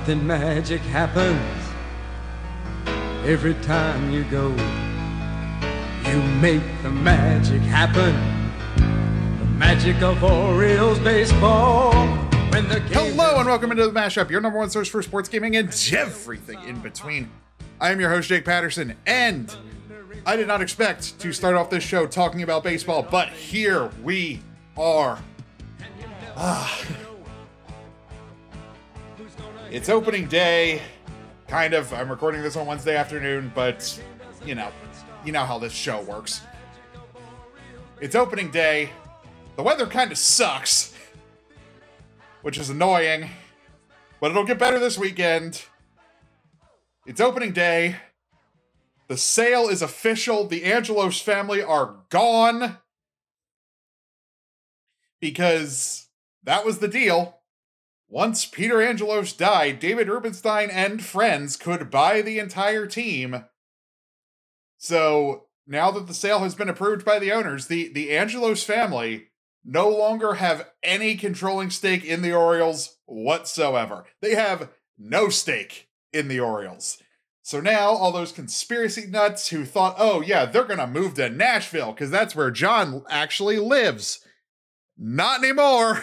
Something magic happens every time you go. You make the magic happen. The magic of Orioles baseball. When the game Hello and welcome into The Mashup, your number one source for sports gaming and everything in between. I am your host, Jake Patterson, and I did not expect to start off this show talking about baseball, but here we are. It's opening day, kind of. I'm recording this on Wednesday afternoon, but you know how this show works. It's opening day. The weather kind of sucks, which is annoying, but it'll get better this weekend. It's opening day. The sale is official. The Angelos family are gone, because that was the deal. Once Peter Angelos died, David Rubenstein and friends could buy the entire team. So now that the sale has been approved by the owners, the Angelos family no longer have any controlling stake in the Orioles whatsoever. They have no stake in the Orioles. So now all those conspiracy nuts who thought, oh yeah, they're going to move to Nashville because that's where John actually lives. Not anymore.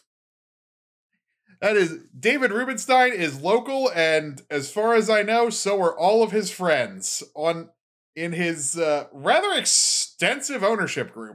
That is, David Rubenstein is local, and as far as I know, so are all of his friends in his rather extensive ownership group.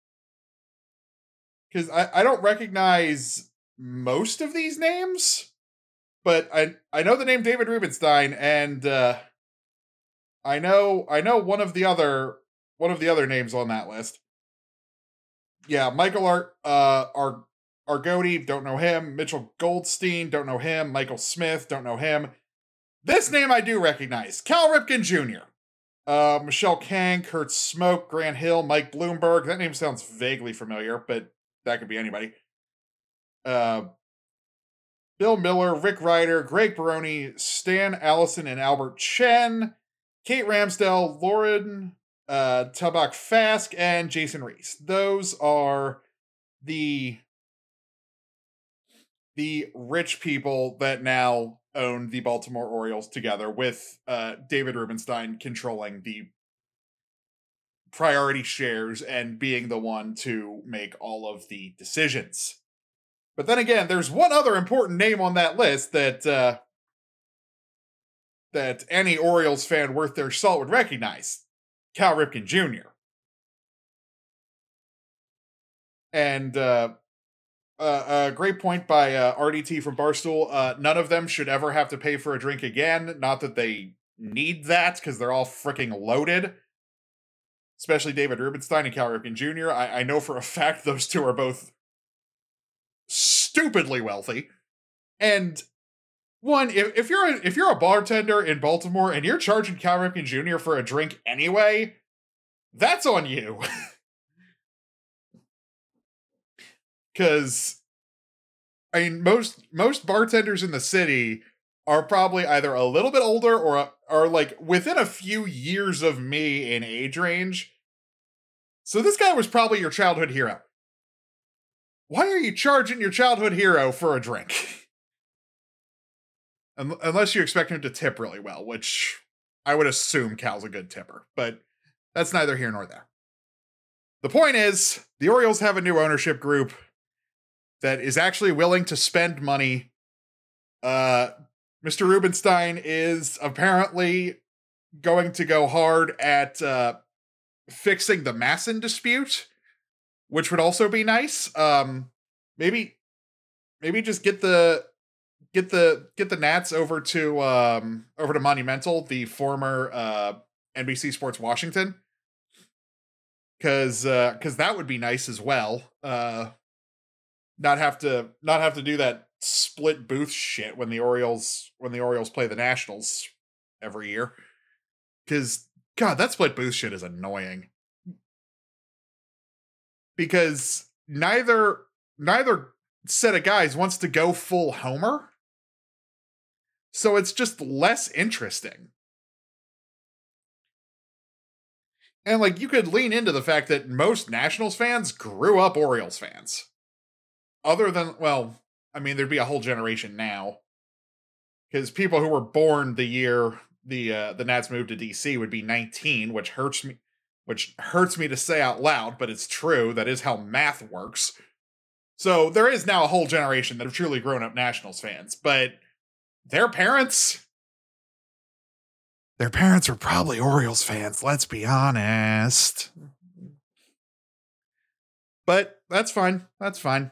Because I don't recognize most of these names, but I know the name David Rubenstein, and I know one of the other names on that list. Yeah, Michael Argoti, don't know him. Mitchell Goldstein, don't know him. Michael Smith, don't know him. This name I do recognize. Cal Ripken Jr. Michelle Kang, Kurt Smoke, Grant Hill, Mike Bloomberg. That name sounds vaguely familiar, but that could be anybody. Bill Miller, Rick Ryder, Greg Baroni, Stan Allison and Albert Chen, Kate Ramsdell, Lauren Tabak Fask, and Jason Reese. Those are the rich people that now own the Baltimore Orioles, together with David Rubenstein controlling the priority shares and being the one to make all of the decisions. But then again, there's one other important name on that list that any Orioles fan worth their salt would recognize. Cal Ripken Jr. And a great point by RDT from Barstool. None of them should ever have to pay for a drink again. Not that they need that, because they're all freaking loaded. Especially David Rubenstein and Cal Ripken Jr. I know for a fact those two are both stupidly wealthy. And one, if you're a bartender in Baltimore and you're charging Cal Ripken Jr. for a drink anyway, that's on you. Because, I mean, most bartenders in the city are probably either a little bit older or are like within a few years of me in age range. So this guy was probably your childhood hero. Why are you charging your childhood hero for a drink? Unless you expect him to tip really well, which I would assume Cal's a good tipper, but that's neither here nor there. The point is, the Orioles have a new ownership group that is actually willing to spend money. Mr. Rubenstein is apparently going to go hard at fixing the Masson dispute, which would also be nice. Maybe just get the Nats over to Monumental, the former NBC Sports Washington, because that would be nice as well. Not have to do that split booth shit when the Orioles play the Nationals every year. Because God, that split booth shit is annoying. Because neither set of guys wants to go full homer. So it's just less interesting. And like, you could lean into the fact that most Nationals fans grew up Orioles fans. Other than, well, I mean, there'd be a whole generation now because people who were born the year the Nats moved to DC would be 19, which hurts me. Which hurts me to say out loud, but it's true. That is how math works. So there is now a whole generation that have truly grown up Nationals fans, but their parents were probably Orioles fans, let's be honest. But that's fine. That's fine.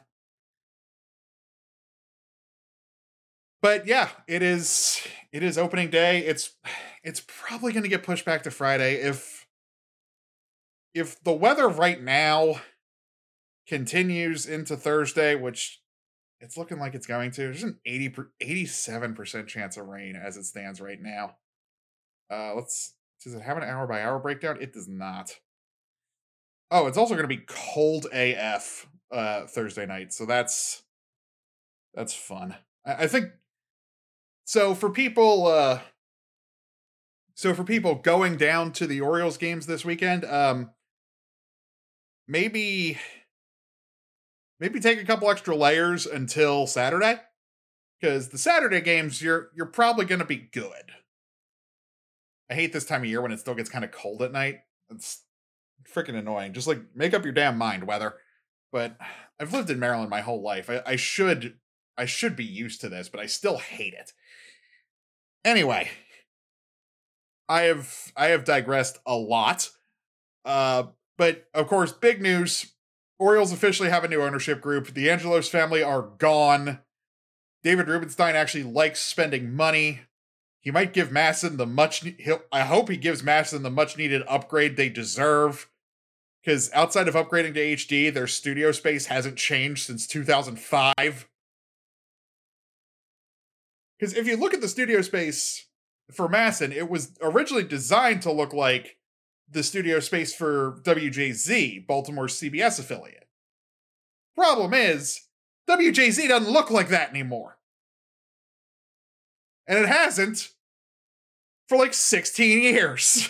But yeah, it is opening day. It's probably going to get pushed back to Friday if the weather right now continues into Thursday, which it's looking like it's going to. There's an 87% chance of rain as it stands right now. Does it have an hour by hour breakdown? It does not. Oh, it's also going to be cold AF Thursday night. So that's fun. I think so for people going down to the Orioles games this weekend, maybe take a couple extra layers until Saturday, because the Saturday games you're probably going to be good. I hate this time of year when it still gets kind of cold at night. It's freaking annoying. Just like make up your damn mind, weather. But I've lived in Maryland my whole life. I should be used to this, but I still hate it. Anyway, I have digressed a lot. But of course, big news. Orioles officially have a new ownership group. The Angelos family are gone. David Rubenstein actually likes spending money. He might give MASN I hope he gives MASN the much needed upgrade they deserve. Because outside of upgrading to HD, their studio space hasn't changed since 2005. Because if you look at the studio space for MASN, it was originally designed to look like the studio space for WJZ, Baltimore's CBS affiliate. Problem is, WJZ doesn't look like that anymore. And it hasn't for like 16 years.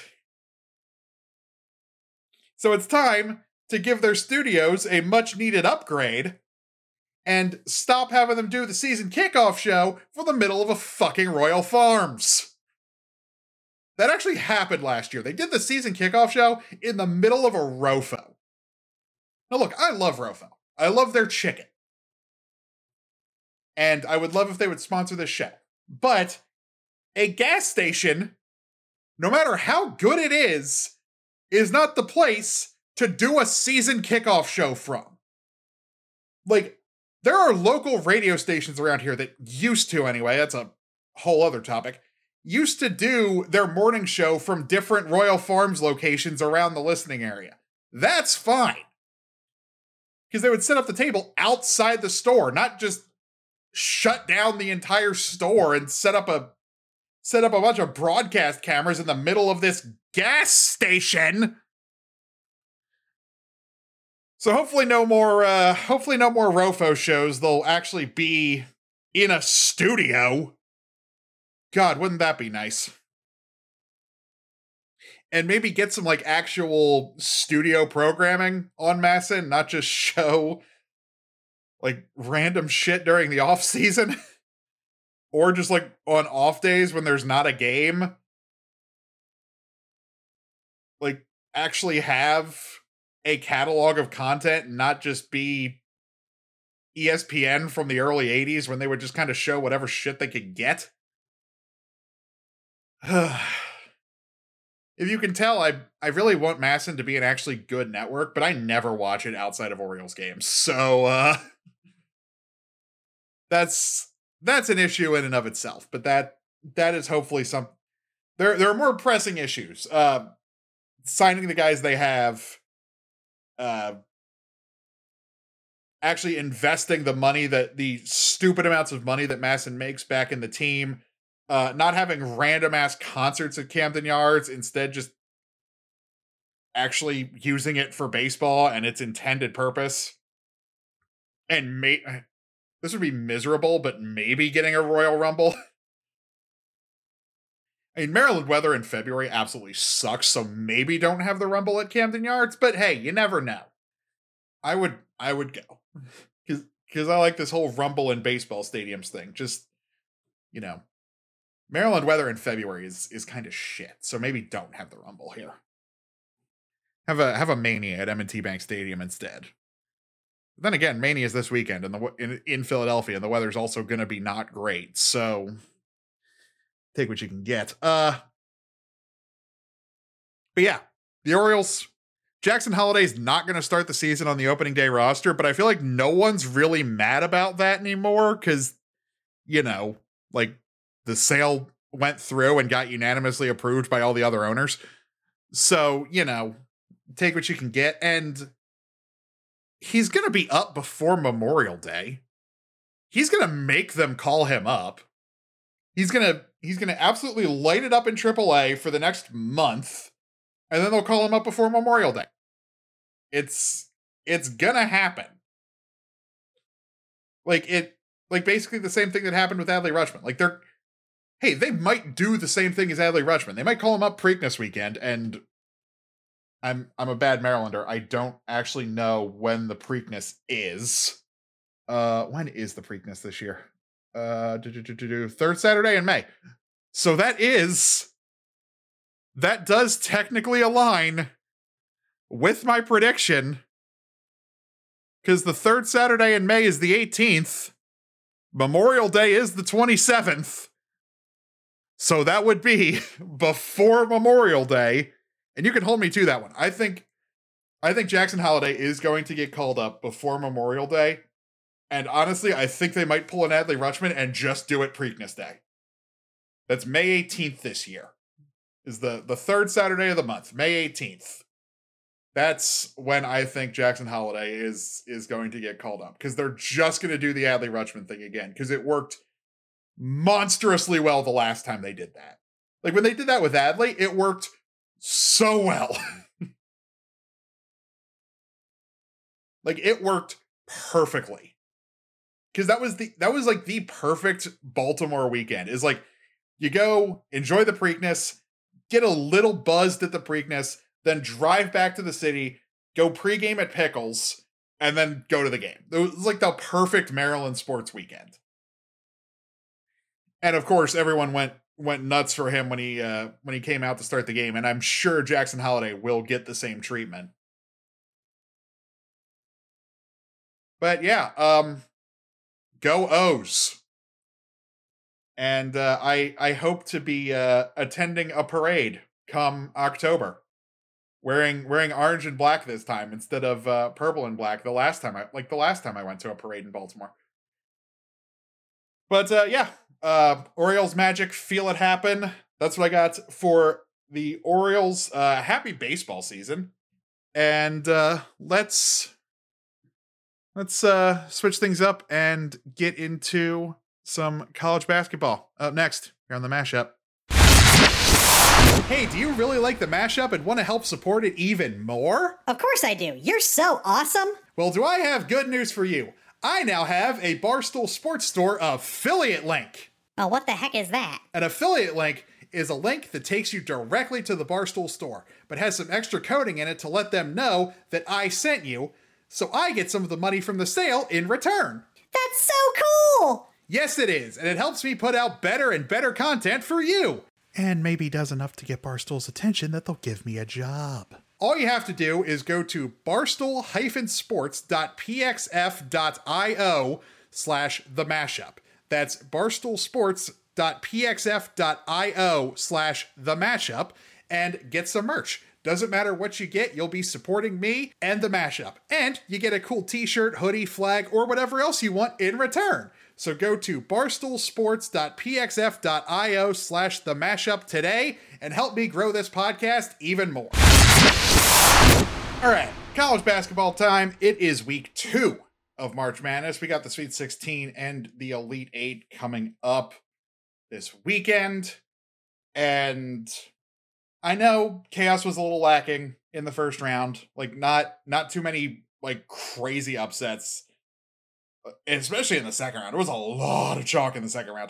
So it's time to give their studios a much needed upgrade and stop having them do the season kickoff show for the middle of a fucking Royal Farms. That actually happened last year. They did the season kickoff show in the middle of a ROFO. Now look, I love ROFO. I love their chicken. And I would love if they would sponsor this show. But a gas station, no matter how good it is not the place to do a season kickoff show from. Like, there are local radio stations around here that used to, anyway, that's a whole other topic, used to do their morning show from different Royal Farms locations around the listening area. That's fine. Because they would set up the table outside the store, not just shut down the entire store and set up a bunch of broadcast cameras in the middle of this gas station. So hopefully no more ROFO shows. They'll actually be in a studio. God, wouldn't that be nice? And maybe get some like actual studio programming on MASN, not just show like random shit during the off season. Or just like on off days when there's not a game. Like actually have a catalog of content and not just be ESPN from the early 80s when they would just kind of show whatever shit they could get. If you can tell, I really want MASN to be an actually good network, but I never watch it outside of Orioles games. So that's an issue in and of itself. But that is hopefully some. There are more pressing issues. Signing the guys they have. Actually investing the stupid amounts of money that MASN makes back in the team. Not having random ass concerts at Camden Yards, instead just actually using it for baseball and its intended purpose. And this would be miserable, but maybe getting a Royal Rumble. I mean, Maryland weather in February absolutely sucks, so maybe don't have the Rumble at Camden Yards, but hey, you never know. I would go. Because I like this whole Rumble in baseball stadiums thing. Just, Maryland weather in February is kind of shit, so maybe don't have the Rumble here. Have a Mania at M&T Bank Stadium instead. But then again, Mania is this weekend in Philadelphia, and the weather's also going to be not great, so take what you can get. But yeah, the Orioles, Jackson Holliday's not going to start the season on the opening day roster, but I feel like no one's really mad about that anymore because, like the sale went through and got unanimously approved by all the other owners. So, take what you can get. And he's going to be up before Memorial Day. He's going to make them call him up. He's going to absolutely light it up in AAA for the next month. And then they'll call him up before Memorial Day. It's gonna happen. Like basically the same thing that happened with Adley Rutschman. They might do the same thing as Adley Rutschman. They might call him up Preakness weekend, and I'm a bad Marylander. I don't actually know when the Preakness is. When is the Preakness this year? Third Saturday in May. So that does technically align with my prediction, because the third Saturday in May is the 18th. Memorial Day is the 27th. So that would be before Memorial Day. And you can hold me to that one. I think Jackson Holliday is going to get called up before Memorial Day. And honestly, I think they might pull an Adley Rutschman and just do it Preakness Day. That's May 18th this year. Is the third Saturday of the month, May 18th. That's when I think Jackson Holliday is going to get called up, because they're just going to do the Adley Rutschman thing again, because it worked monstrously well the last time they did that. Like when they did that with Adley, it worked so well. Like it worked perfectly. Because that was like the perfect Baltimore weekend. Is like you go enjoy the Preakness, get a little buzzed at the Preakness, then drive back to the city, go pregame at Pickles, and then go to the game. It was like the perfect Maryland sports weekend. And of course, everyone went nuts for him when he came out to start the game, and I'm sure Jackson Holliday will get the same treatment. But yeah, go O's. And I hope to be attending a parade come October, wearing orange and black this time instead of purple and black. The last time I went to a parade in Baltimore. But yeah, Orioles magic, feel it happen. That's what I got for the Orioles. Happy baseball season, and let's switch things up and get into some college basketball. Up next, here on the Mashup. Hey, do you really like the Mashup and want to help support it even more? Of course I do. You're so awesome. Well, do I have good news for you? I now have a Barstool Sports Store affiliate link. Oh, what the heck is that? An affiliate link is a link that takes you directly to the Barstool store, but has some extra coding in it to let them know that I sent you, so I get some of the money from the sale in return. That's so cool! Yes, it is, and it helps me put out better and better content for you. And maybe does enough to get Barstool's attention that they'll give me a job. All you have to do is go to barstool-sports.pxf.io/themashup. That's barstoolsports.pxf.io/themashup and get some merch. Doesn't matter what you get, you'll be supporting me and the Mashup. And you get a cool t-shirt, hoodie, flag, or whatever else you want in return. So go to barstoolsports.pxf.io/themashup today and help me grow this podcast even more. All right, college basketball time. It is week 2 of March Madness. We got the Sweet 16 and the Elite 8 coming up this weekend. And I know chaos was a little lacking in the first round. Like not too many like crazy upsets. And especially in the second round. There was a lot of chalk in the second round.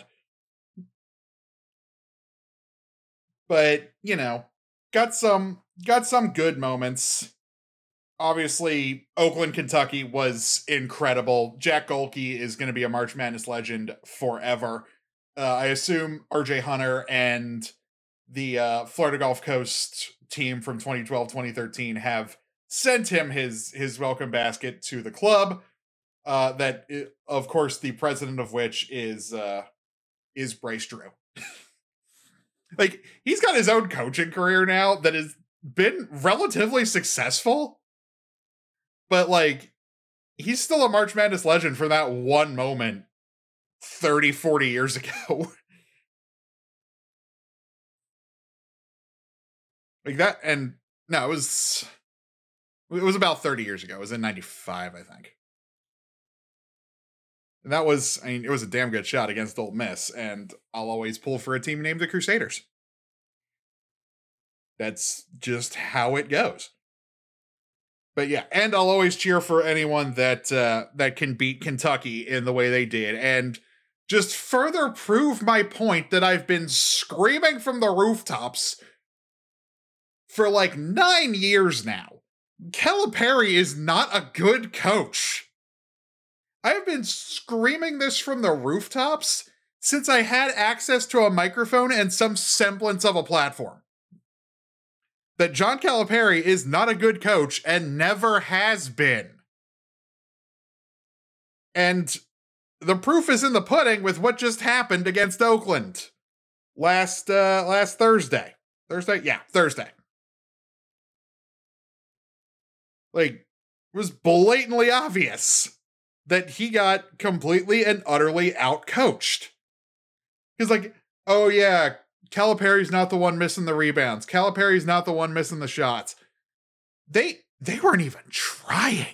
But, got some good moments. Obviously, Oakland, Kentucky was incredible. Jack Golke is going to be a March Madness legend forever. I assume RJ Hunter and the Florida Gulf Coast team from 2012-2013 have sent him his welcome basket to the club. Of course, the president of which is Bryce Drew. Like, he's got his own coaching career now that has been relatively successful, but like, he's still a March Madness legend for that one moment 30, 40 years ago. Like that, and no, it was about 30 years ago. It was in 95, I think. And that was, I mean, it was a damn good shot against Ole Miss, and I'll always pull for a team named the Crusaders. That's just how it goes. But yeah, and I'll always cheer for anyone that can beat Kentucky in the way they did, and just further prove my point that I've been screaming from the rooftops for like 9 years now. Calipari is not a good coach. I've been screaming this from the rooftops since I had access to a microphone and some semblance of a platform. That John Calipari is not a good coach and never has been. And the proof is in the pudding with what just happened against Oakland last Thursday. Thursday. Like, it was blatantly obvious that he got completely and utterly outcoached. He's like, oh yeah, Calipari's not the one missing the rebounds. Calipari's not the one missing the shots. They weren't even trying.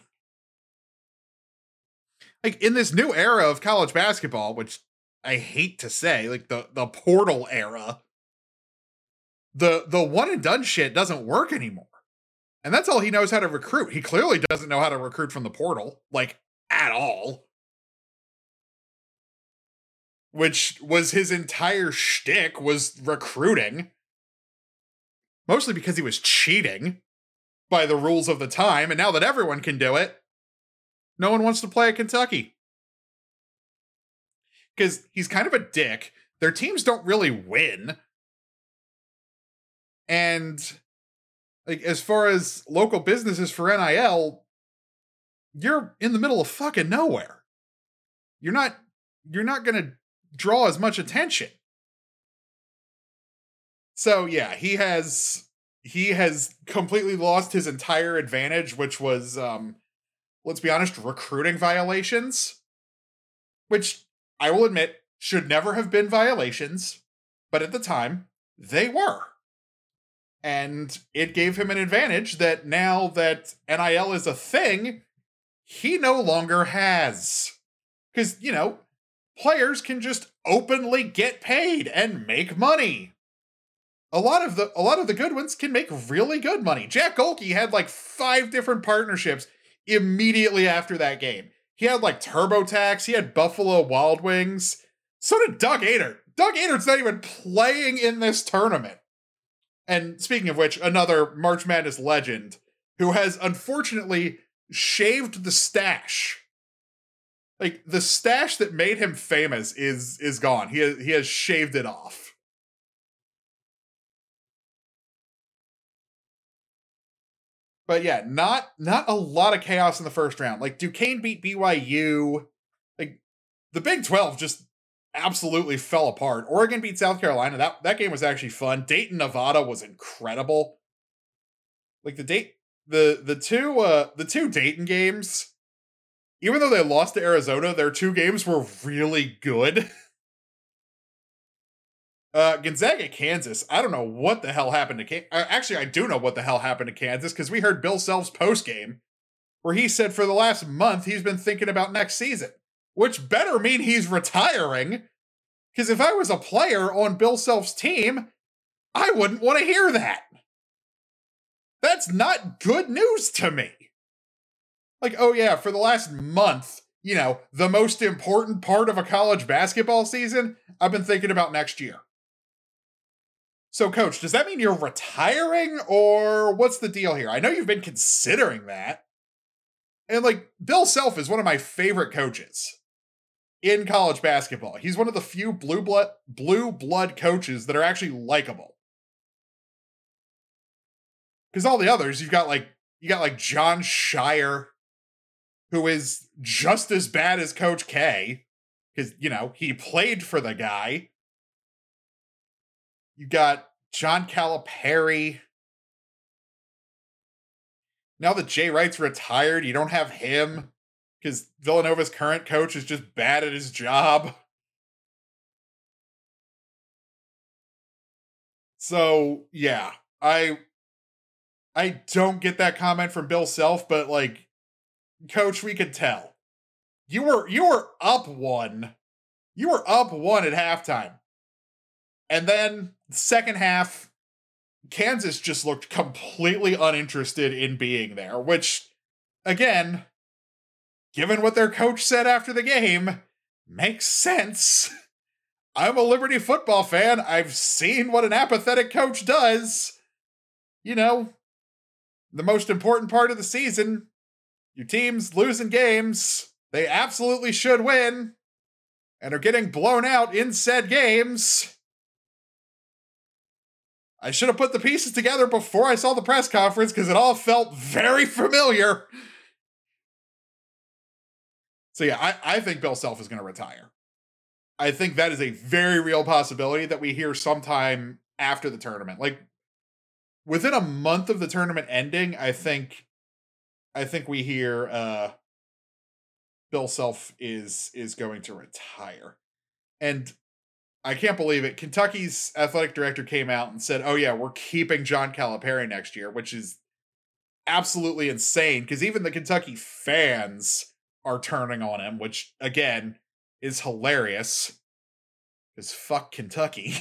Like, in this new era of college basketball, which I hate to say, like the portal era, the one and done shit doesn't work anymore. And that's all he knows how to recruit. He clearly doesn't know how to recruit from the portal, like, at all. Which was his entire shtick, was recruiting. Mostly because he was cheating by the rules of the time, and now that everyone can do it, no one wants to play at Kentucky. Because he's kind of a dick. Their teams don't really win. And like, as far as local businesses for NIL, you're in the middle of fucking nowhere. You're not gonna draw as much attention. So yeah, he has completely lost his entire advantage, which was, let's be honest, recruiting violations. Which, I will admit, should never have been violations, but at the time, they were. And it gave him an advantage that now that NIL is a thing, he no longer has. Because, you know, players can just openly get paid and make money. A lot of the good ones can make really good money. Jack Golke had like 5 different partnerships immediately after that game. He had like TurboTax, he had Buffalo Wild Wings. So did Doug Ahdert. Doug Ahdert's not even playing in this tournament. And speaking of which, another March Madness legend who has unfortunately shaved the stash. Like, the stash that made him famous is gone. He has shaved it off. But yeah, not a lot of chaos in the first round. Like, Duquesne beat BYU. Like, the Big 12 just absolutely fell apart. Oregon beat South Carolina. That game was actually fun. Dayton, Nevada was incredible. Like, the two Dayton games, even though they lost to Arizona, their 2 games were really good. Gonzaga, Kansas. I don't know what the hell happened to Kansas. Actually, I do know what the hell happened to Kansas, because we heard Bill Self's postgame, where he said for the last month he's been thinking about next season. Which better mean he's retiring, because if I was a player on Bill Self's team, I wouldn't want to hear that. That's not good news to me. Like, oh yeah, for the last month, you know, the most important part of a college basketball season, I've been thinking about next year. So, Coach, does that mean you're retiring, or what's the deal here? I know you've been considering that. And, like, Bill Self is one of my favorite coaches. in college basketball. He's one of the few blue blood coaches that are actually likable. Because all the others, you got like John Shire, who is just as bad as Coach K, because, you know, he played for the guy. You got John Calipari. Now that Jay Wright's retired, you don't have him, because Villanova's current coach is just bad at his job. So, yeah, I don't get that comment from Bill Self, but, like, Coach, we could tell. You were up one. You were up one at halftime. And then, second half, Kansas just looked completely uninterested in being there, which, again, given what their coach said after the game, makes sense. I'm a Liberty football fan. I've seen what an apathetic coach does. You know, the most important part of the season, your team's losing games they absolutely should win and are getting blown out in said games. I should have put the pieces together before I saw the press conference because it all felt very familiar. So yeah, I think Bill Self is going to retire. I think that is a very real possibility that we hear sometime after the tournament. Like, within a month of the tournament ending, I think we hear Bill Self is going to retire. And I can't believe it. Kentucky's athletic director came out and said, oh yeah, we're keeping John Calipari next year, which is absolutely insane because even the Kentucky fans are turning on him, which, again, is hilarious. Because fuck Kentucky.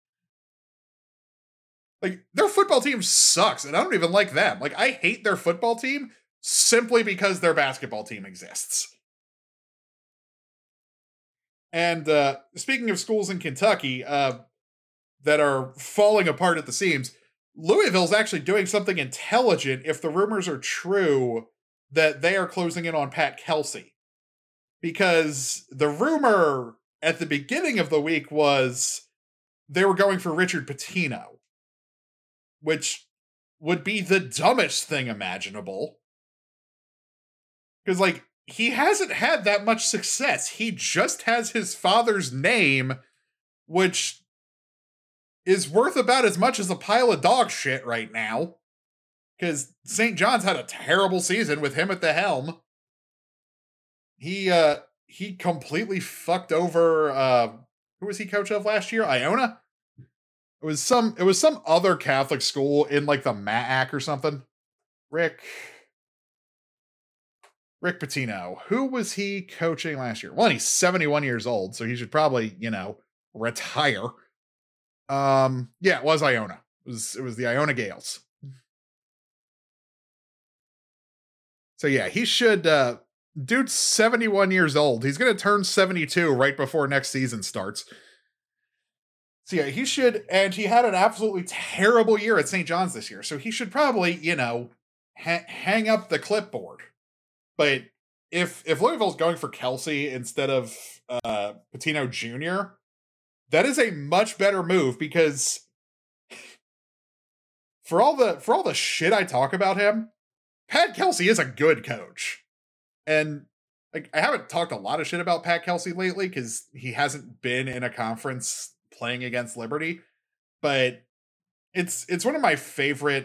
Like, their football team sucks, and I don't even like them. Like, I hate their football team simply because their basketball team exists. And speaking of schools in Kentucky that are falling apart at the seams, Louisville's actually doing something intelligent if the rumors are true that they are closing in on Pat Kelsey. Because the rumor at the beginning of the week was they were going for Richard Pitino, which would be the dumbest thing imaginable. Because, like, he hasn't had that much success. He just has his father's name, which is worth about as much as a pile of dog shit right now. Because St. John's had a terrible season with him at the helm. He completely fucked over, who was he coach of last year? Iona? It was some other Catholic school in, like, the MAAC or something. Rick Pitino. Who was he coaching last year? Well, he's 71 years old, so he should probably, retire. Yeah, it was Iona. It was the Iona Gales. So yeah, he should, dude's 71 years old. He's going to turn 72 right before next season starts. So yeah, he should, and he had an absolutely terrible year at St. John's this year, so he should probably, hang up the clipboard. But if Louisville's going for Kelsey instead of Pitino Jr., that is a much better move because for all the shit I talk about him, Pat Kelsey is a good coach. And like, I haven't talked a lot of shit about Pat Kelsey lately because he hasn't been in a conference playing against Liberty. But it's one of my favorite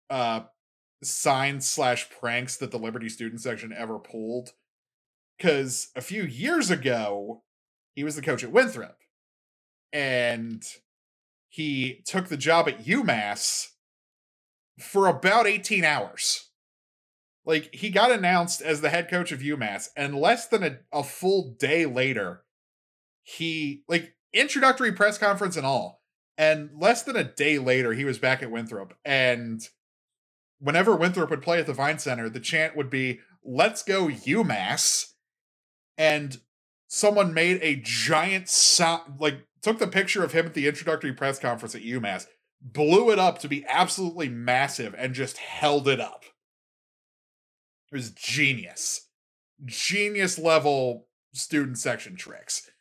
signs/pranks that the Liberty student section ever pulled. Because a few years ago, he was the coach at Winthrop. And he took the job at UMass for about 18 hours. Like, he got announced as the head coach of UMass, and less than a full day later, he, like, introductory press conference and all, and less than a day later, he was back at Winthrop, and whenever Winthrop would play at the Vine Center, the chant would be, "Let's go UMass," and someone made a giant sound, like, took the picture of him at the introductory press conference at UMass, blew it up to be absolutely massive, and just held it up. It was genius. Genius level student section tricks.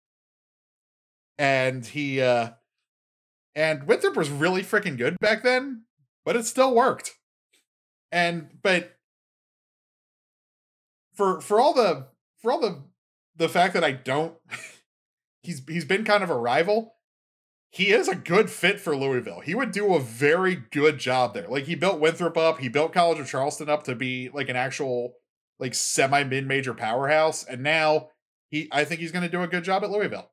And and Winthrop was really freaking good back then, but it still worked. But for all the fact that I don't, he's been kind of a rival. He is a good fit for Louisville. He would do a very good job there. Like, he built Winthrop up. He built College of Charleston up to be like an actual like semi mid-major powerhouse. And now I think he's going to do a good job at Louisville.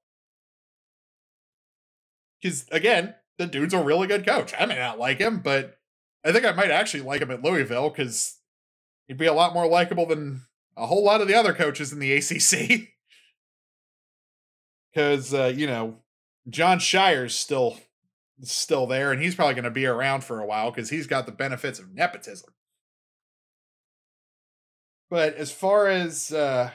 Because again, the dude's a really good coach. I may not like him, but I think I might actually like him at Louisville because he'd be a lot more likable than a whole lot of the other coaches in the ACC. Because, John Shire's still there, and he's probably going to be around for a while because he's got the benefits of nepotism. But as far as as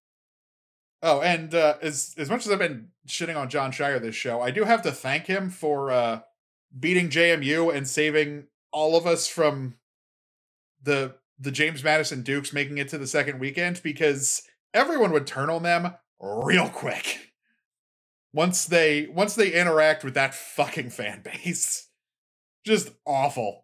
much as I've been shitting on John Shire this show, I do have to thank him for beating JMU and saving all of us from the James Madison Dukes making it to the second weekend, because everyone would turn on them real quick once they interact with that fucking fan base. Just awful.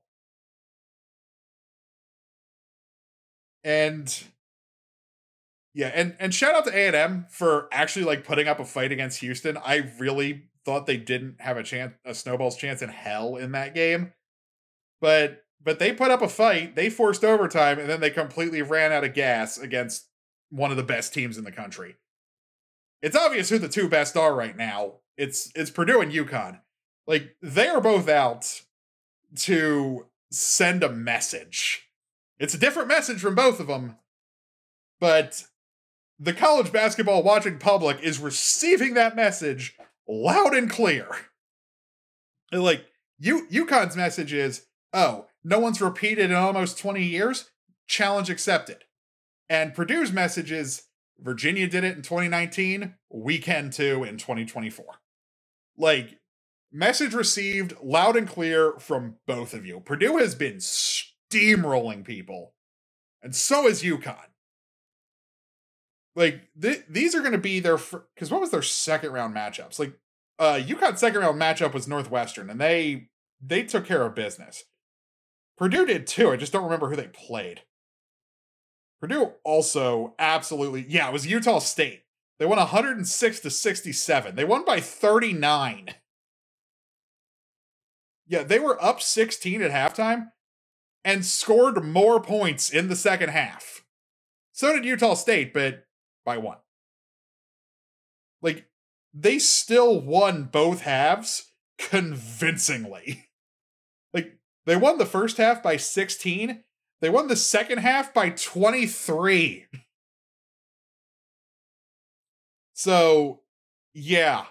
And yeah, and shout out to A&M for actually like putting up a fight against Houston. I really thought they didn't have a snowball's chance in hell in that game. But they put up a fight, they forced overtime, and then they completely ran out of gas against one of the best teams in the country. It's obvious who the two best are right now. It's Purdue and UConn. Like, they are both out to send a message. It's a different message from both of them, but the college basketball watching public is receiving that message loud and clear. Like, UConn's message is, oh, no one's repeated in almost 20 years? Challenge accepted. And Purdue's message is, Virginia did it in 2019, we can too in 2024. Like, message received loud and clear from both of you. Purdue has been steamrolling people, and so is UConn. Like, these are going to be their, because what was their second round matchups? Like, UConn's second round matchup was Northwestern, and they took care of business. Purdue did too, I just don't remember who they played. Purdue also absolutely, yeah, it was Utah State. They won 106-67. They won by 39. Yeah, they were up 16 at halftime and scored more points in the second half. So did Utah State, but by one. Like, they still won both halves convincingly. Like, they won the first half by 16. They won the second half by 23. So, yeah.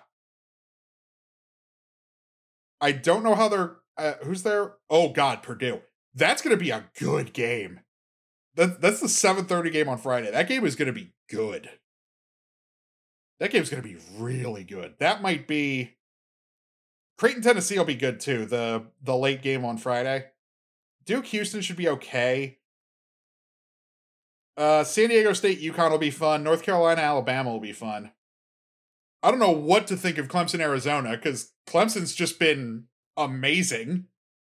I don't know how they're... who's there? Oh, God, Purdue. That's going to be a good game. That's the 7:30 game on Friday. That game is going to be good. That game's going to be really good. That might be... Creighton, Tennessee will be good, too. The late game on Friday. Duke, Houston should be okay. San Diego State, UConn will be fun. North Carolina, Alabama will be fun. I don't know what to think of Clemson, Arizona, because Clemson's just been amazing.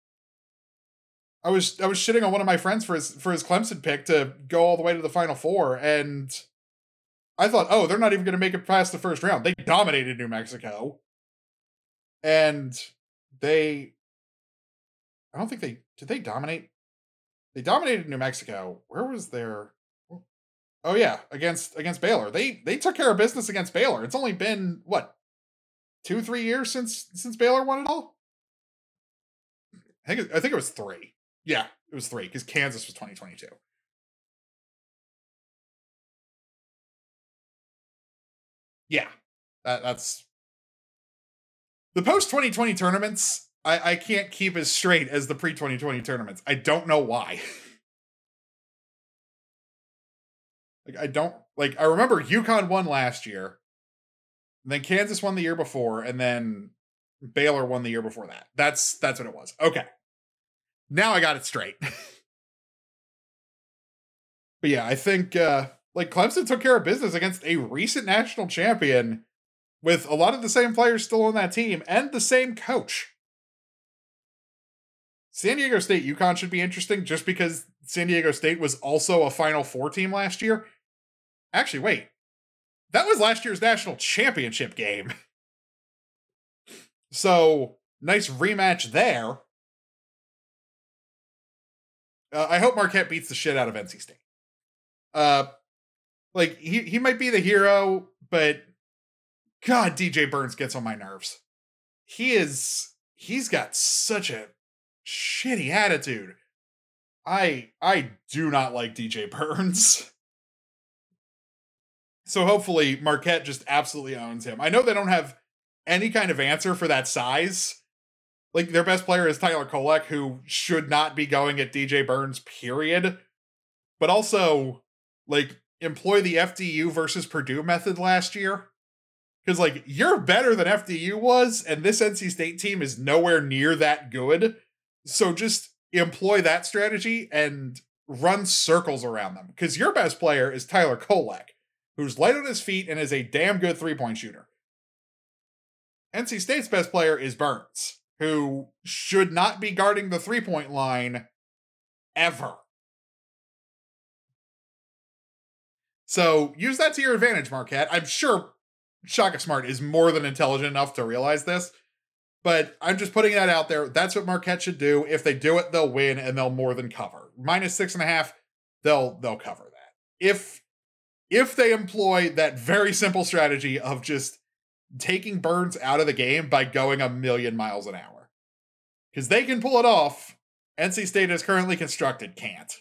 I was shitting on one of my friends for his Clemson pick to go all the way to the Final Four, and I thought, oh, they're not even going to make it past the first round. They dominated New Mexico. And I don't think did they dominate? They dominated New Mexico. Where was their... Oh yeah, against Baylor. They took care of business against Baylor. It's only been, what, 2-3 years since Baylor won it all? I think it was 3. Yeah, it was 3, because Kansas was 2022. Yeah, that's... The post-2020 tournaments, I can't keep as straight as the pre-2020 tournaments. I don't know why. I remember UConn won last year, and then Kansas won the year before, and then Baylor won the year before that. That's what it was. Okay. Now I got it straight. But yeah, I think like Clemson took care of business against a recent national champion with a lot of the same players still on that team and the same coach. San Diego State UConn should be interesting just because San Diego State was also a Final Four team last year. Actually, wait. That was last year's national championship game. So, nice rematch there. I hope Marquette beats the shit out of NC State. Like, he might be the hero, but God, DJ Burns gets on my nerves. He's got such a shitty attitude. I do not like DJ Burns. So hopefully Marquette just absolutely owns him. I know they don't have any kind of answer for that size. Like, their best player is Tyler Kolek, who should not be going at DJ Burns, period. But also, like, employ the FDU versus Purdue method last year. Because, like, you're better than FDU was, and this NC State team is nowhere near that good. So just employ that strategy and run circles around them. Because your best player is Tyler Kolek, who's light on his feet and is a damn good three-point shooter. NC State's best player is Burns, who should not be guarding the three-point line ever. So use that to your advantage, Marquette. I'm sure Shaka Smart is more than intelligent enough to realize this, but I'm just putting that out there. That's what Marquette should do. If they do it, they'll win and they'll more than cover. -6.5, they'll cover that. If they employ that very simple strategy of just taking Burns out of the game by going 1,000,000 miles an hour. Because they can pull it off. NC State is currently constructed can't.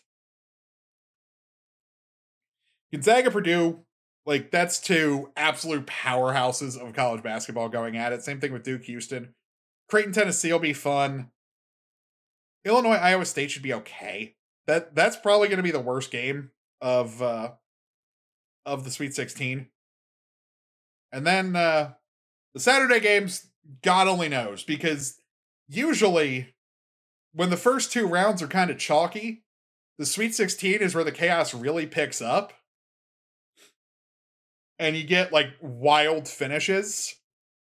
Gonzaga, Purdue, like, that's two absolute powerhouses of college basketball going at it. Same thing with Duke, Houston. Creighton, Tennessee will be fun. Illinois, Iowa State should be okay. That's probably going to be the worst game of the Sweet 16. And then the Saturday games, God only knows, because usually when the first two rounds are kind of chalky, the Sweet 16 is where the chaos really picks up. And you get, like, wild finishes.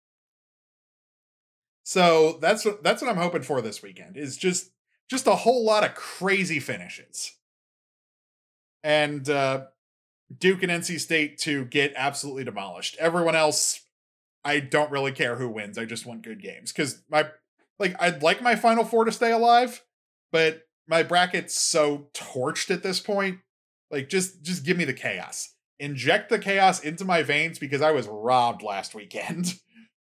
So that's what I'm hoping for this weekend, is just a whole lot of crazy finishes. And Duke and NC State to get absolutely demolished. Everyone else, I don't really care who wins. I just want good games. Because I'd like my Final Four to stay alive, but my bracket's so torched at this point. Like, just give me the chaos. Inject the chaos into my veins, because I was robbed last weekend.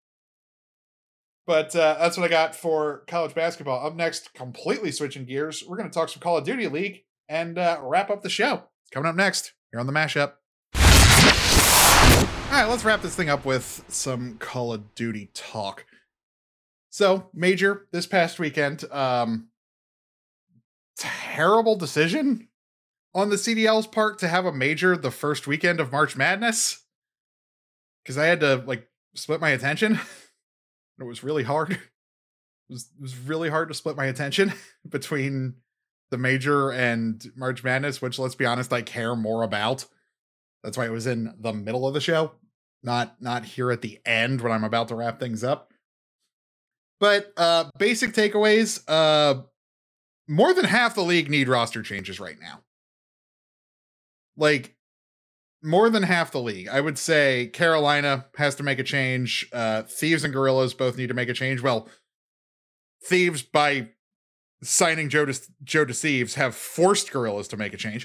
But that's what I got for college basketball. Up next, completely switching gears, we're going to talk some Call of Duty League and wrap up the show. It's coming up next here on the Mashup. All right, let's wrap this thing up with some Call of Duty talk. So, Major this past weekend, terrible decision on the CDL's part to have a Major the first weekend of March Madness, because I had to, like, split my attention. It was really hard. It was really hard to split my attention between the Major and March Madness, which, let's be honest, I care more about. That's why it was in the middle of the show, not here at the end when I'm about to wrap things up. But basic takeaways, more than half the league need roster changes right now. Like, more than half the league. I would say Carolina has to make a change. Thieves and Gorillas both need to make a change. Well, Thieves, by signing Joe Deceives, have forced Gorillas to make a change.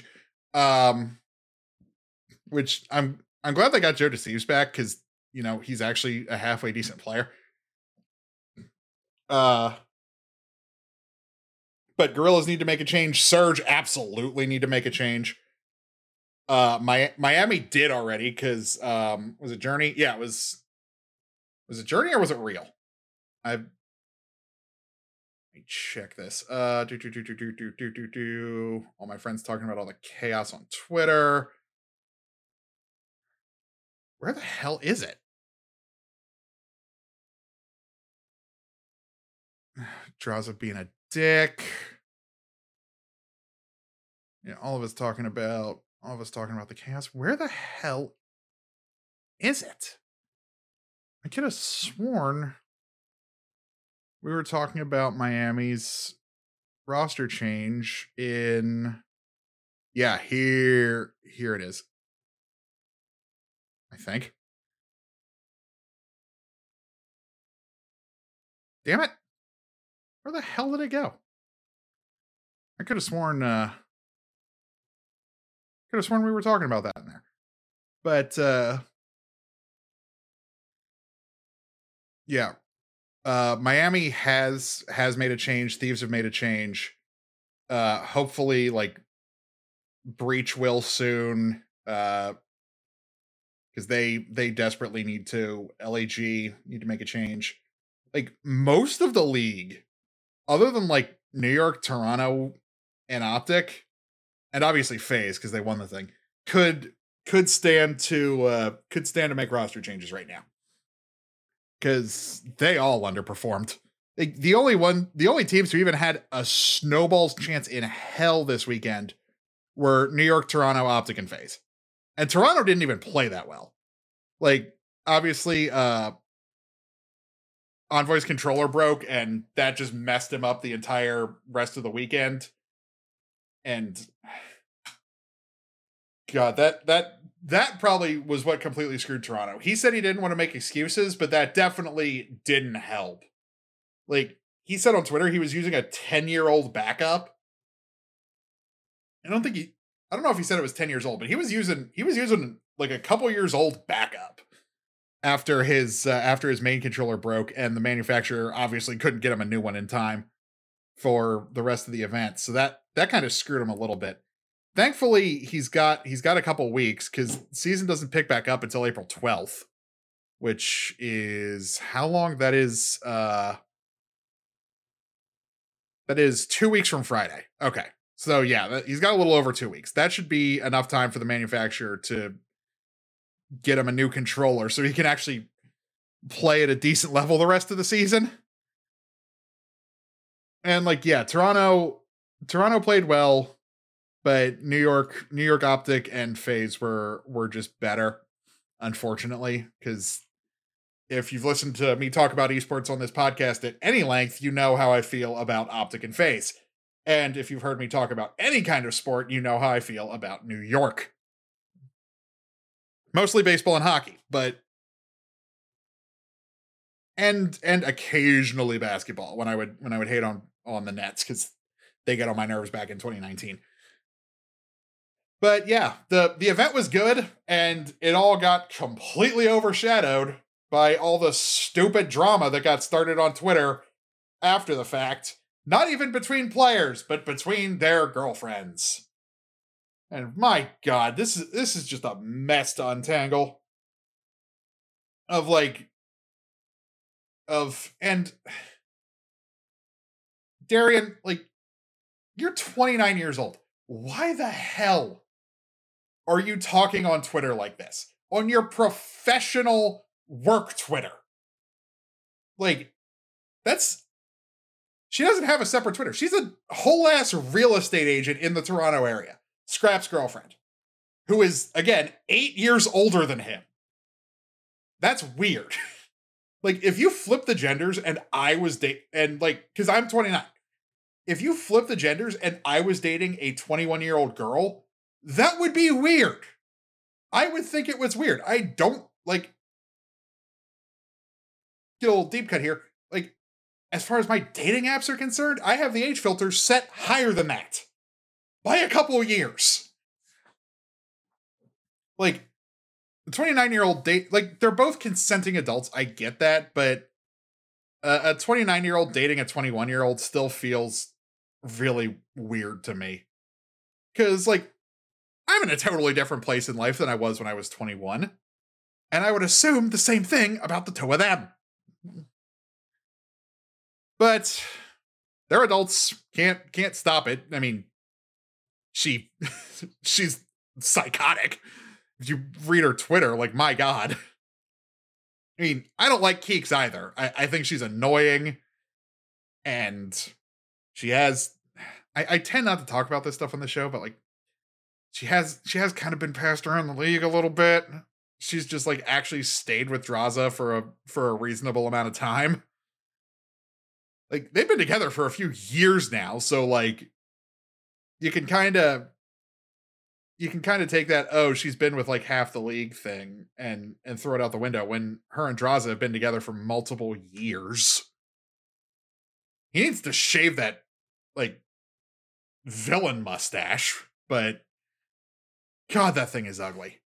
Which I'm glad they got Joe Deceives back, because, you know, he's actually a halfway decent player. But Gorillas need to make a change. Surge absolutely need to make a change. Miami did already, because was it Journey? Yeah, was it Journey or was it Real? Let me check this. All my friends talking about all the chaos on Twitter. Where the hell is it? Draws up being a dick. Yeah, all of us talking about all of us talking about the chaos. Where the hell is it? I could have sworn we were talking about Miami's roster change in. Yeah, here it is. I think. Damn it. Where the hell did it go? I could have sworn we were talking about that in there. But yeah. Miami has made a change. Thieves have made a change. Hopefully, like, Breach will soon. Because they desperately need to. LAG need to make a change. Like, most of the league, other than like New York, Toronto, and Optic, and obviously FaZe because they won the thing, could stand to make roster changes right now. Because they all underperformed. Like, the only teams who even had a snowball's chance in hell this weekend were New York, Toronto, Optic, and FaZe. And Toronto didn't even play that well. Like, obviously, Envoy's controller broke, and that just messed him up the entire rest of the weekend. And God, that probably was what completely screwed Toronto. He said he didn't want to make excuses, but that definitely didn't help. Like, he said on Twitter he was using a 10-year-old backup. I don't know if he said it was 10 years old, but he was using like a couple years old backup after his main controller broke, and the manufacturer obviously couldn't get him a new one in time for the rest of the event. So that kind of screwed him a little bit. Thankfully, he's got a couple weeks, because season doesn't pick back up until April 12th, which is how long that is. That is 2 weeks from Friday. Okay. So yeah, he's got a little over 2 weeks. That should be enough time for the manufacturer to get him a new controller so he can actually play at a decent level the rest of the season. And like, yeah, Toronto played well, but New York Optic and FaZe were just better, unfortunately, because if you've listened to me talk about esports on this podcast at any length, you know how I feel about Optic and FaZe. And if you've heard me talk about any kind of sport, you know how I feel about New York. Mostly baseball and hockey, but and occasionally basketball when I would hate on the Nets because they get on my nerves back in 2019. But yeah, the event was good, and it all got completely overshadowed by all the stupid drama that got started on Twitter after the fact. Not even between players, but between their girlfriends. And my God, this is just a mess to untangle. And Darian, like, you're 29 years old. Why the hell are you talking on Twitter like this? On your professional work Twitter? Like, she doesn't have a separate Twitter. She's a whole ass real estate agent in the Toronto area. Scrap's girlfriend, who is, again, 8 years older than him. That's weird. Like, if you flip the genders and I was because I'm 29. If you flip the genders and I was dating a 21-year-old girl, that would be weird. I would think it was weird. I don't, like, get a little deep cut here. Like, as far as my dating apps are concerned, I have the age filter set higher than that. By a couple of years. Like, the 29-year-old date, like, they're both consenting adults. I get that, but a 29-year-old dating a 21-year-old still feels really weird to me. Because, like, I'm in a totally different place in life than I was when I was 21. And I would assume the same thing about the two of them. But they're adults. Can't stop it. I mean, she's psychotic. If you read her Twitter, like, my God. I mean, I don't like Keeks either. I think she's annoying. And she has... I tend not to talk about this stuff on the show, but, like, she has kind of been passed around the league a little bit. She's just like actually stayed with Draza for a reasonable amount of time. Like they've been together for a few years now, so like you can kind of take that, oh, she's been with like half the league thing and throw it out the window when her and Draza have been together for multiple years. He needs to shave that like villain mustache, but God, that thing is ugly.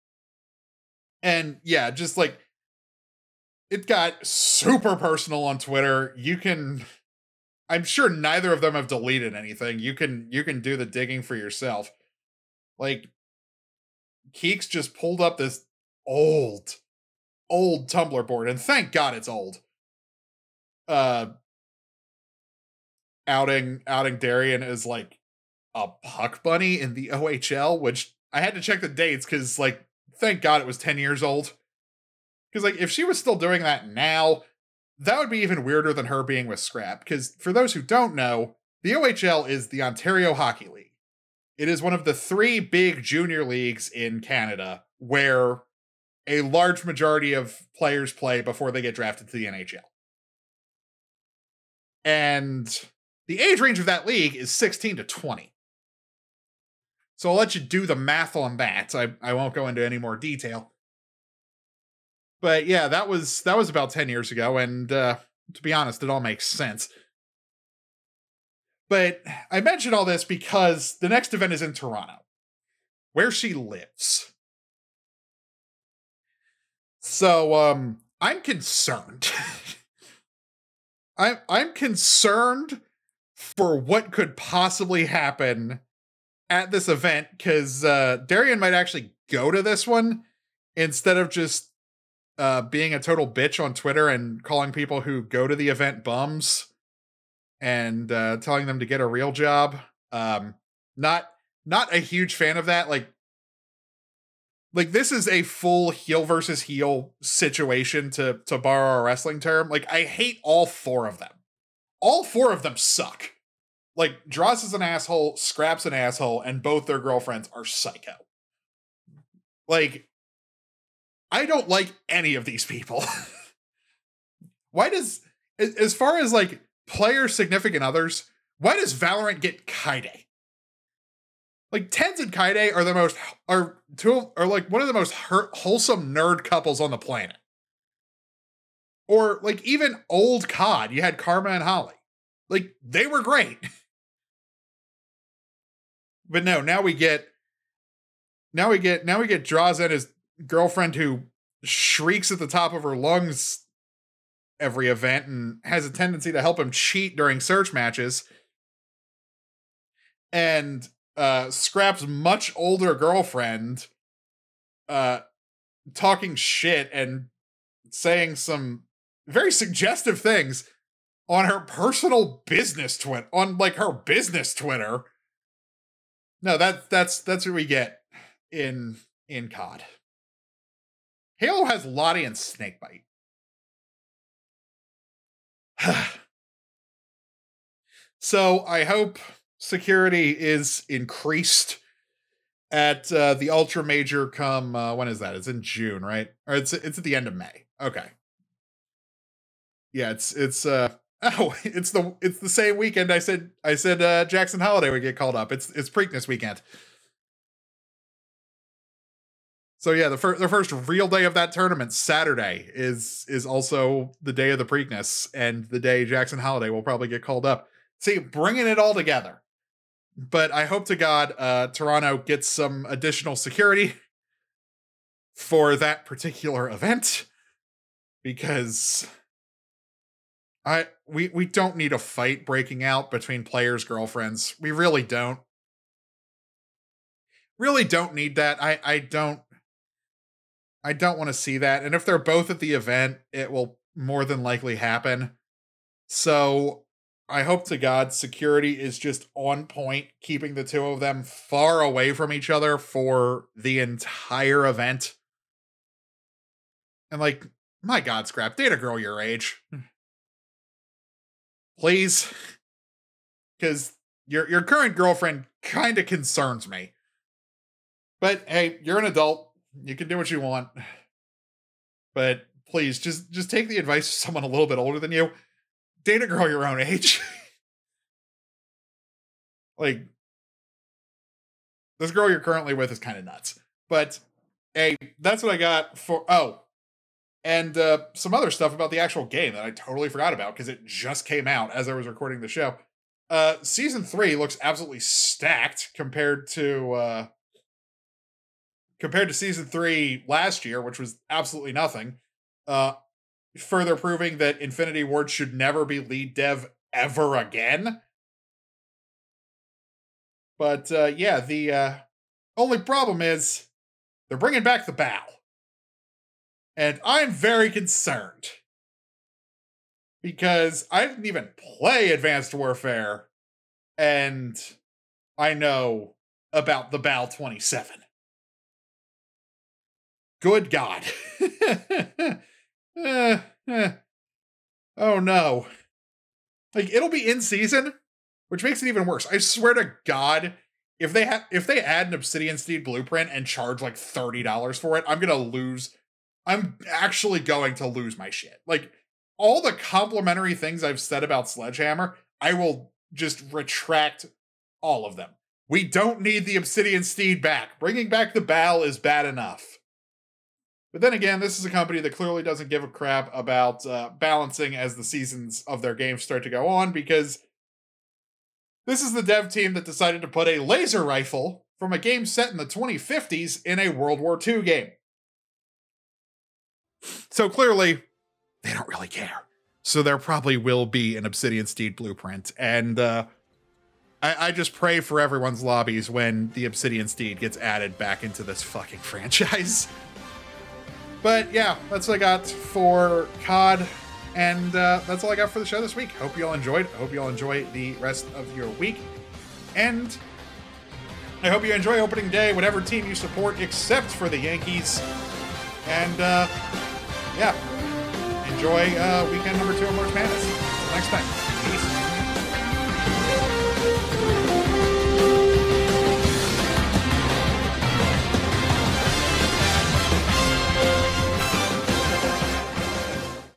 And yeah, just like it got super personal on Twitter. I'm sure neither of them have deleted anything. You can do the digging for yourself. Like Keeks just pulled up this old Tumblr board, and thank God it's old. Outing Darian as like a puck bunny in the OHL, which I had to check the dates because like thank God it was 10 years old. Because like if she was still doing that now, that would be even weirder than her being with Scrap. Because for those who don't know, the OHL is the Ontario Hockey League. It is one of the 3 big junior leagues in Canada where a large majority of players play before they get drafted to the NHL. And the age range of that league is 16 to 20. So I'll let you do the math on that. I won't go into any more detail. But yeah, that was about 10 years ago, and to be honest, it all makes sense. But I mention all this because the next event is in Toronto, where she lives. So I'm concerned. I'm concerned for what could possibly happen at this event, because Darian might actually go to this one instead of just being a total bitch on Twitter and calling people who go to the event bums and telling them to get a real job. Not a huge fan of that. Like this is a full heel versus heel situation, to borrow a wrestling term. Like I hate all 4 of them. All 4 of them suck. Like Dross is an asshole, Scrap's an asshole, and both their girlfriends are psycho. Like I don't like any of these people. Why does, as far as like player significant others, why does Valorant get Kaide? Like Tens and Kaide are like one of the most wholesome nerd couples on the planet. Or like even old COD, you had Karma and Holly. Like they were great. But no, now we get Draza and his girlfriend who shrieks at the top of her lungs every event and has a tendency to help him cheat during search matches. And Scrap's much older girlfriend talking shit and saying some very suggestive things on her personal business on like her business Twitter. No, that's what we get in COD. Halo has Lottie and Snakebite. So I hope security is increased at the Ultra Major come, when is that? It's in June, right? Or it's at the end of May. Okay. Yeah, it's the same weekend I said Jackson Holiday would get called up. It's Preakness weekend. So yeah, the first real day of that tournament, Saturday, is also the day of the Preakness and the day Jackson Holiday will probably get called up. See, bringing it all together. But I hope to God Toronto gets some additional security for that particular event, because we don't need a fight breaking out between players' girlfriends. We really don't. Really don't need that. I don't want to see that. And if they're both at the event, it will more than likely happen. So I hope to God security is just on point, keeping the 2 of them far away from each other for the entire event. And like, my God, Scrap, date a girl your age. Please. Because your current girlfriend kind of concerns me. But hey, you're an adult. You can do what you want. But please, just take the advice of someone a little bit older than you. Date a girl your own age. Like, this girl you're currently with is kind of nuts. But hey, that's what I got for... Oh, and some other stuff about the actual game that I totally forgot about because it just came out as I was recording the show. Season 3 looks absolutely stacked compared to Season 3 last year, which was absolutely nothing. Further proving that Infinity Ward should never be lead dev ever again. But yeah, the only problem is they're bringing back the BAL. And I'm very concerned. Because I didn't even play Advanced Warfare, and I know about the BAL 27. Good God. Oh no. Like, it'll be in season, which makes it even worse. I swear to God, if they add an Obsidian Steed blueprint and charge like $30 for it, I'm actually going to lose my shit. Like, all the complimentary things I've said about Sledgehammer, I will just retract all of them. We don't need the Obsidian Steed back. Bringing back the BAL is bad enough. But then again, this is a company that clearly doesn't give a crap about balancing as the seasons of their games start to go on, because this is the dev team that decided to put a laser rifle from a game set in the 2050s in a World War II game. So clearly, they don't really care. So there probably will be an Obsidian Steed blueprint, and I just pray for everyone's lobbies when the Obsidian Steed gets added back into this fucking franchise. But yeah, that's what I got for COD, and that's all I got for the show this week. Hope you all enjoyed. I hope you all enjoy the rest of your week, and I hope you enjoy opening day, whatever team you support, except for the Yankees. And yeah, enjoy weekend number 2 of March Madness. Until next time, peace.